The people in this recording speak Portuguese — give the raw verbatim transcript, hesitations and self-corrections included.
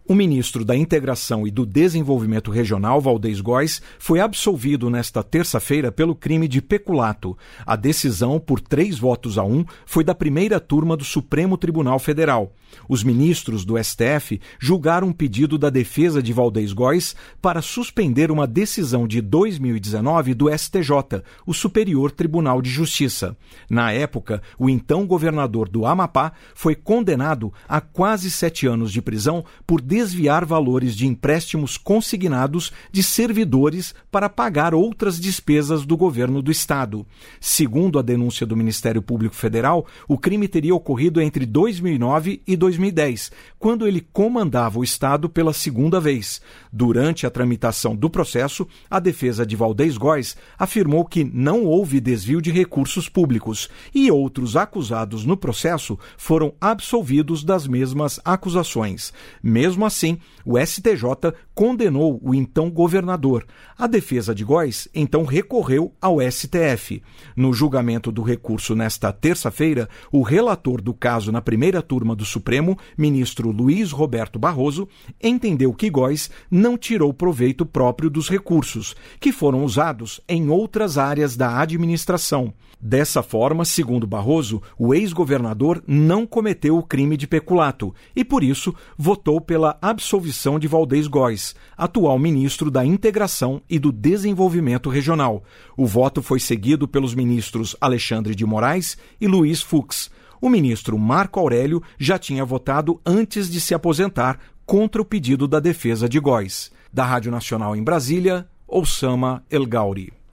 O ministro da Integração e do Desenvolvimento Regional, Valdez Góes, foi absolvido nesta terça-feira pelo crime de peculato. A decisão, por três votos a um, foi da primeira turma do Supremo Tribunal Federal. Os ministros do S T F julgaram um pedido da defesa de Valdez Góes para suspender uma decisão de dois mil e dezenove do S T J, o Superior Tribunal de Justiça. Na época, o então governador do Amapá foi condenado a quase sete anos de prisão por desviar valores de empréstimos consignados de servidores para pagar outras despesas do governo do estado. Segundo a denúncia do Ministério Público Federal, o crime teria ocorrido entre dois mil e nove e dois mil e dez, quando ele comandava o estado pela segunda vez. Durante a tramitação do processo, a defesa de Valdez Góes afirmou que não houve desvio de recursos públicos e outros acusados no processo foram absolvidos das mesmas acusações. Mesmo assim, o S T J condenou o então governador. A defesa de Góes então recorreu ao S T F. No julgamento do recurso nesta terça-feira, o relator do caso na primeira turma do Supremo, ministro Luiz Roberto Barroso, entendeu que Góes não tirou proveito próprio dos recursos, que foram usados em outras áreas da administração. Dessa forma, segundo Barroso, o ex-governador não cometeu o crime de peculato e, por isso, votou pela absolvição de Valdez Góes, atual ministro da Integração e do Desenvolvimento Regional. O voto foi seguido pelos ministros Alexandre de Moraes e Luiz Fux. O ministro Marco Aurélio já tinha votado antes de se aposentar contra o pedido da defesa de Góes. Da Rádio Nacional em Brasília, Oussama El Gauri.